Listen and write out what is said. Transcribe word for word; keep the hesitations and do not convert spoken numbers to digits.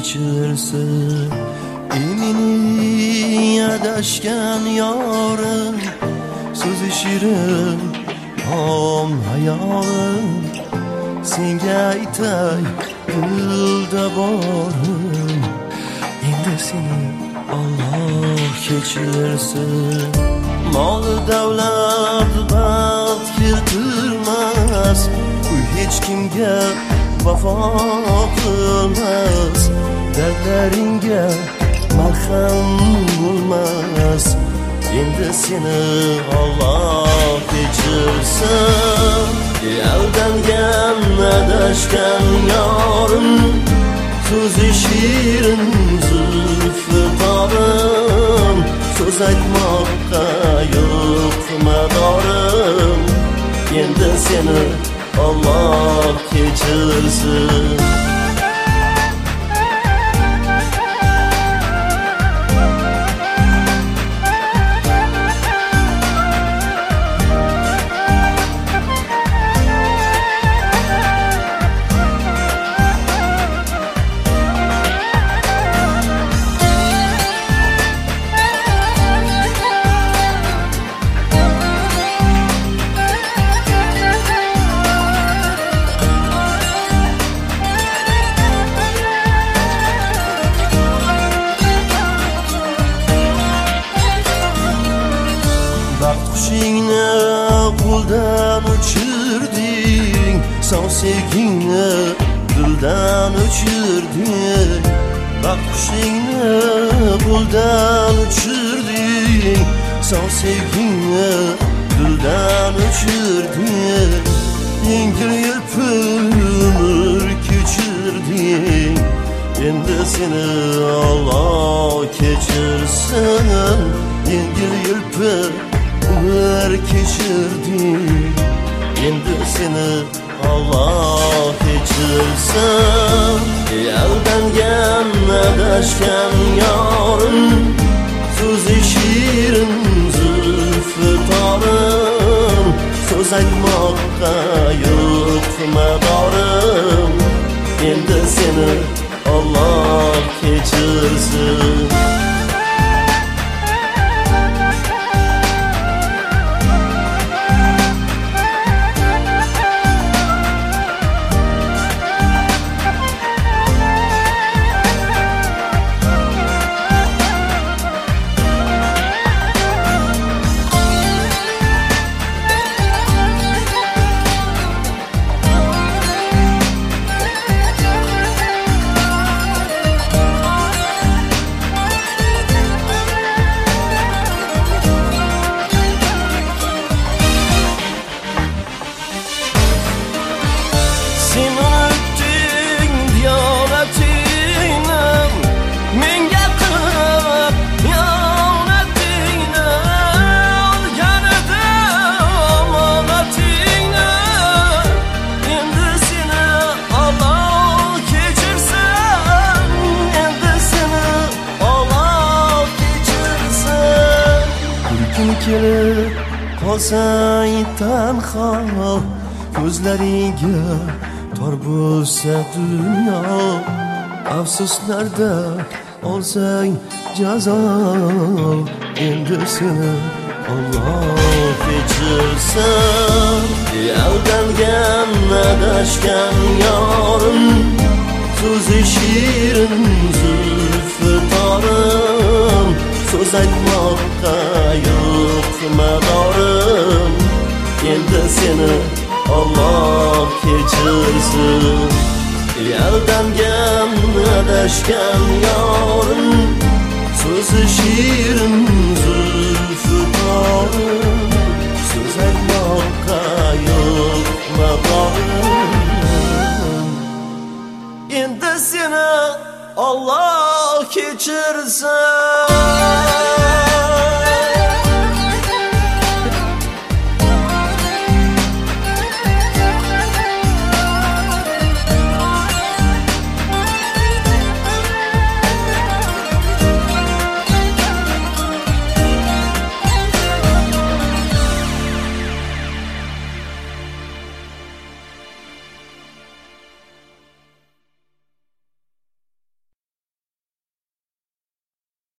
kechirsin. Emini adashgan yorim, so'zi shirin om hayolim. Senga aytay dilda borim, endi seni Alloh kechirsin. Mol davlat baxt keltirmas, u hech kimga vafo qilmas. Dardlaringga marham bo'lmas, endi seni Alloh kechirsin. Aldangan adashgan yorim, so'zi shirin zulfi torim. So'z aytmoqqa yo'q madorim, endi seni Alloh kechirsin. Qushingni qo'ldan uchirding, son sevgingni dildan uchirding. Baxt qushingni qo'ldan uchirding, son sevgingni dildan uchirding. Yengil yelpin umr kechirding, endi seni Alloh kechirsin. Yengil yelpin umr kechirding, endi seni Alloh kechirsin. Aldangan adashgan yorim, so'zi shirin zulfi torim. So'z aytmoqqa yo'q madorim, endi seni Alloh kechirsin. Kelib qolsang tanho, ko'zlaringga tor bo'lsa dunyo. Afsuslarda olsang jazo, endi seni Alloh kechirsin. Aldangan adashgan yorim, so'zi shirin zulfi torim. So'z aytmoqqa yo'q madorim, endi seni Alloh kechirsin. Aldangan adashgan yorim, so'zi shirin zulfi torim. So'z aytmoqqa yo'q madorim, endi seni Alloh kechirsin.